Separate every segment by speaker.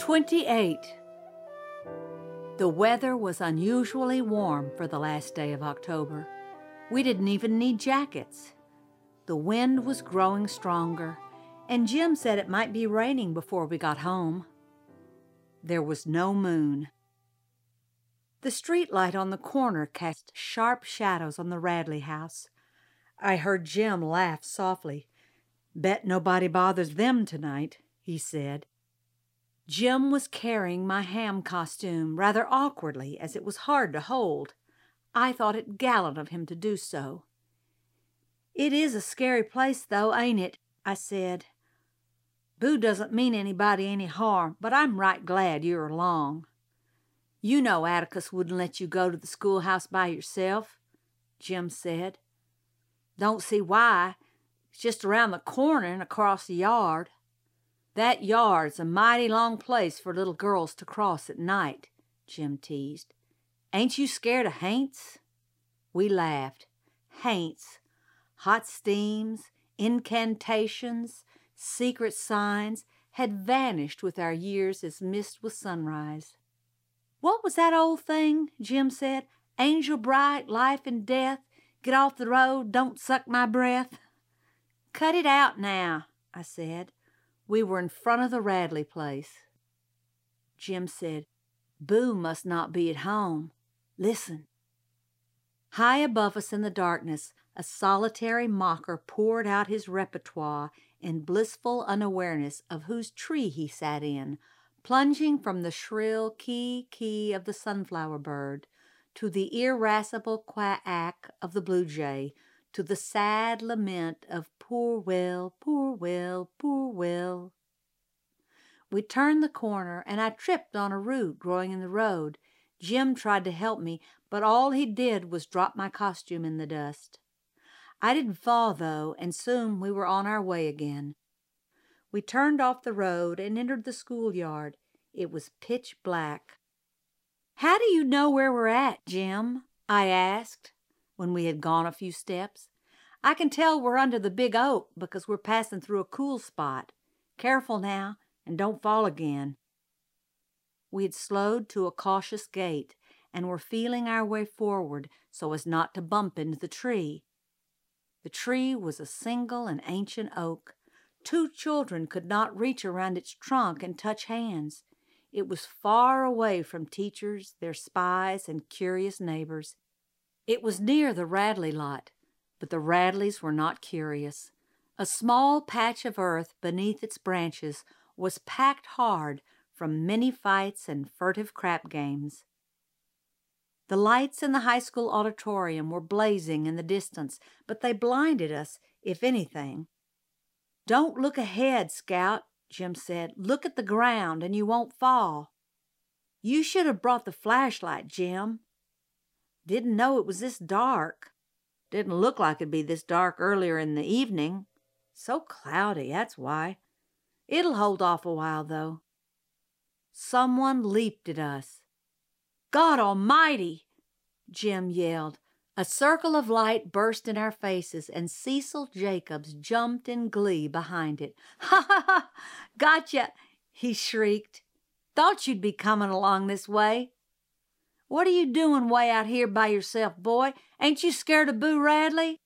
Speaker 1: 28. The weather was unusually warm for the last day of October. We didn't even need jackets. The wind was growing stronger, and Jim said it might be raining before we got home. There was no moon. The street light on the corner cast sharp shadows on the Radley house. I heard Jim laugh softly. "Bet nobody bothers them tonight," he said. Jim was carrying my ham costume rather awkwardly, as it was hard to hold. I thought it gallant of him to do so. "It is a scary place, though, ain't it?" I said. "Boo doesn't mean anybody any harm, but I'm right glad you're along." "You know Atticus wouldn't let you go to the schoolhouse by yourself," Jim said. "Don't see why. It's just around the corner and across the yard." "That yard's a mighty long place for little girls to cross at night," Jim teased. "Ain't you scared of haints?" We laughed. Haints, hot steams, incantations, secret signs had vanished with our years as mist with sunrise. "What was that old thing?" Jim said. "Angel bright, life and death, get off the road, don't suck my breath." "Cut it out now," I said. We were in front of the Radley place. Jim said, "Boo must not be at home. Listen." High above us in the darkness, a solitary mocker poured out his repertoire in blissful unawareness of whose tree he sat in, plunging from the shrill kee of the sunflower bird to the irascible quack of the blue jay, to the sad lament of "Poor Will, poor Will, poor Will." We turned the corner, and I tripped on a root growing in the road. Jim tried to help me, but all he did was drop my costume in the dust. I didn't fall, though, and soon we were on our way again. We turned off the road and entered the schoolyard. It was pitch black. "How do you know where we're at, Jim?" I asked, when we had gone a few steps. "I can tell we're under the big oak because we're passing through a cool spot. Careful now, and don't fall again." We had slowed to a cautious gait and were feeling our way forward so as not to bump into the tree. The tree was a single and ancient oak. 2 children could not reach around its trunk and touch hands. It was far away from teachers, their spies, and curious neighbors. It was near the Radley lot, but the Radleys were not curious. A small patch of earth beneath its branches was packed hard from many fights and furtive crap games. The lights in the high school auditorium were blazing in the distance, but they blinded us, if anything. "Don't look ahead, Scout," Jim said. "Look at the ground and you won't fall." "You should have brought the flashlight, Jim." "Didn't know it was this dark." "Didn't look like it'd be this dark earlier in the evening." "So cloudy, that's why." "It'll hold off a while, though." Someone leaped at us. "God Almighty!" Jim yelled. A circle of light burst in our faces, and Cecil Jacobs jumped in glee behind it. "Ha ha ha! Gotcha!" he shrieked. "Thought you'd be coming along this way." "What are you doing way out here by yourself, boy? Ain't you scared of Boo Radley?"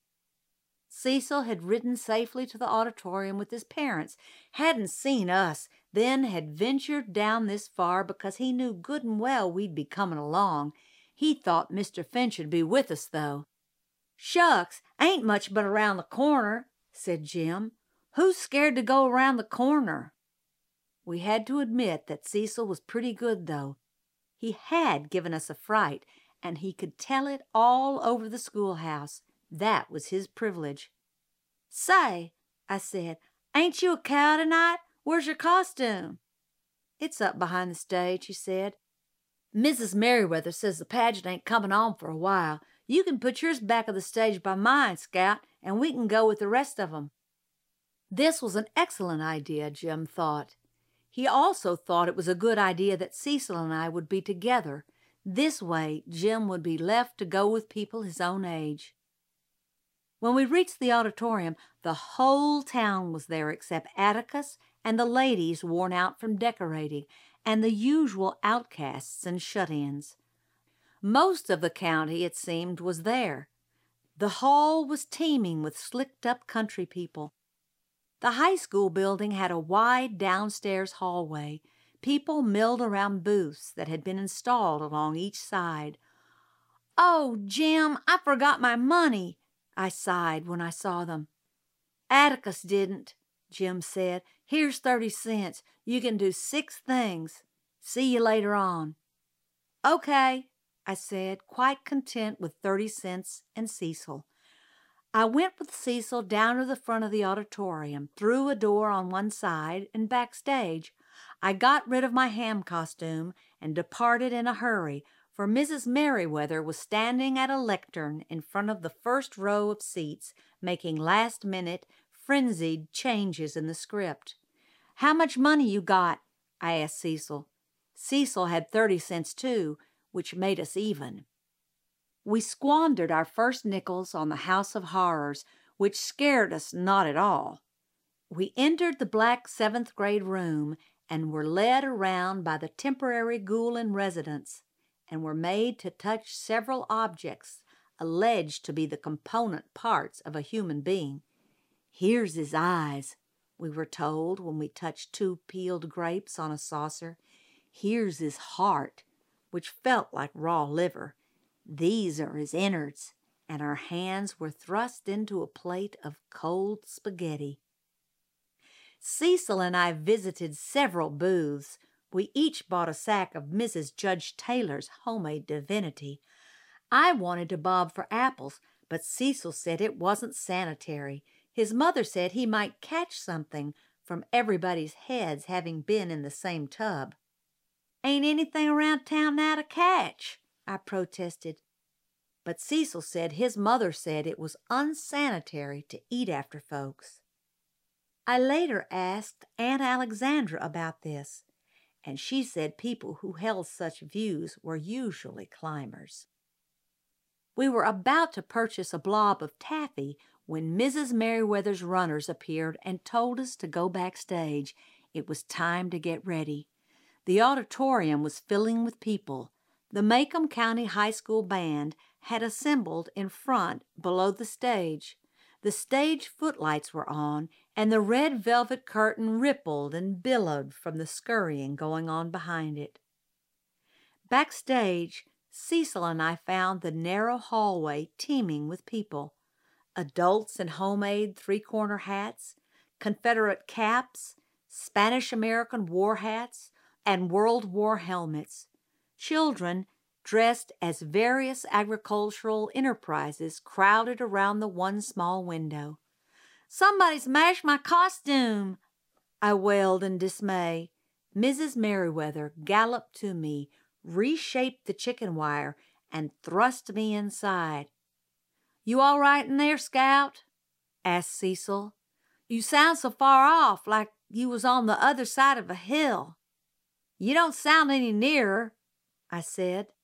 Speaker 1: Cecil had ridden safely to the auditorium with his parents, hadn't seen us, then had ventured down this far because he knew good and well we'd be coming along. He thought Mr. Finch'd be with us, though. "Shucks, ain't much but around the corner," said Jim. "Who's scared to go around the corner?" We had to admit that Cecil was pretty good, though. He had given us a fright, and he could tell it all over the schoolhouse. That was his privilege. "Say," I said, "ain't you a cow tonight? Where's your costume?" "It's up behind the stage," he said. "Mrs. Merriweather says the pageant ain't coming on for a while. You can put yours back of the stage by mine, Scout, and we can go with the rest of 'em." This was an excellent idea, Jim thought. He also thought it was a good idea that Cecil and I would be together. This way, Jim would be left to go with people his own age. When we reached the auditorium, the whole town was there except Atticus and the ladies worn out from decorating, and the usual outcasts and shut-ins. Most of the county, it seemed, was there. The hall was teeming with slicked-up country people. The high school building had a wide downstairs hallway. People milled around booths that had been installed along each side. "Oh, Jim, I forgot my money," I sighed when I saw them. "Atticus didn't," Jim said. "Here's 30 cents. You can do 6 things. See you later on." "Okay," I said, quite content with 30 cents and Cecil. I went with Cecil down to the front of the auditorium, through a door on one side, and backstage. I got rid of my ham costume and departed in a hurry, for Mrs. Merriweather was standing at a lectern in front of the first row of seats, making last-minute, frenzied changes in the script. "How much money you got?" I asked Cecil. Cecil had 30 cents too, which made us even. We squandered our first nickels on the House of Horrors, which scared us not at all. We entered the black 7th grade room and were led around by the temporary ghoul in residence, and were made to touch several objects alleged to be the component parts of a human being. "Here's his eyes," we were told when we touched 2 peeled grapes on a saucer. "Here's his heart," which felt like raw liver. "These are his innards," and our hands were thrust into a plate of cold spaghetti. Cecil and I visited several booths. We each bought a sack of Mrs. Judge Taylor's homemade divinity. I wanted to bob for apples, but Cecil said it wasn't sanitary. His mother said he might catch something from everybody's heads having been in the same tub. "Ain't anything around town now to catch," I protested. But Cecil said his mother said it was unsanitary to eat after folks. I later asked Aunt Alexandra about this, and she said people who held such views were usually climbers. We were about to purchase a blob of taffy when Mrs. Merriweather's runners appeared and told us to go backstage. It was time to get ready. The auditorium was filling with people. The Macomb County High School Band had assembled in front below the stage. The stage footlights were on, and the red velvet curtain rippled and billowed from the scurrying going on behind it. Backstage, Cecil and I found the narrow hallway teeming with people. Adults in homemade 3-corner hats, Confederate caps, Spanish-American war hats, and World War helmets. Children dressed as various agricultural enterprises crowded around the one small window. "Somebody smashed my costume!" I wailed in dismay. Mrs. Merriweather galloped to me, reshaped the chicken wire, and thrust me inside. "You all right in there, Scout?" asked Cecil. "You sound so far off, like you was on the other side of a hill." "You don't sound any nearer," I said.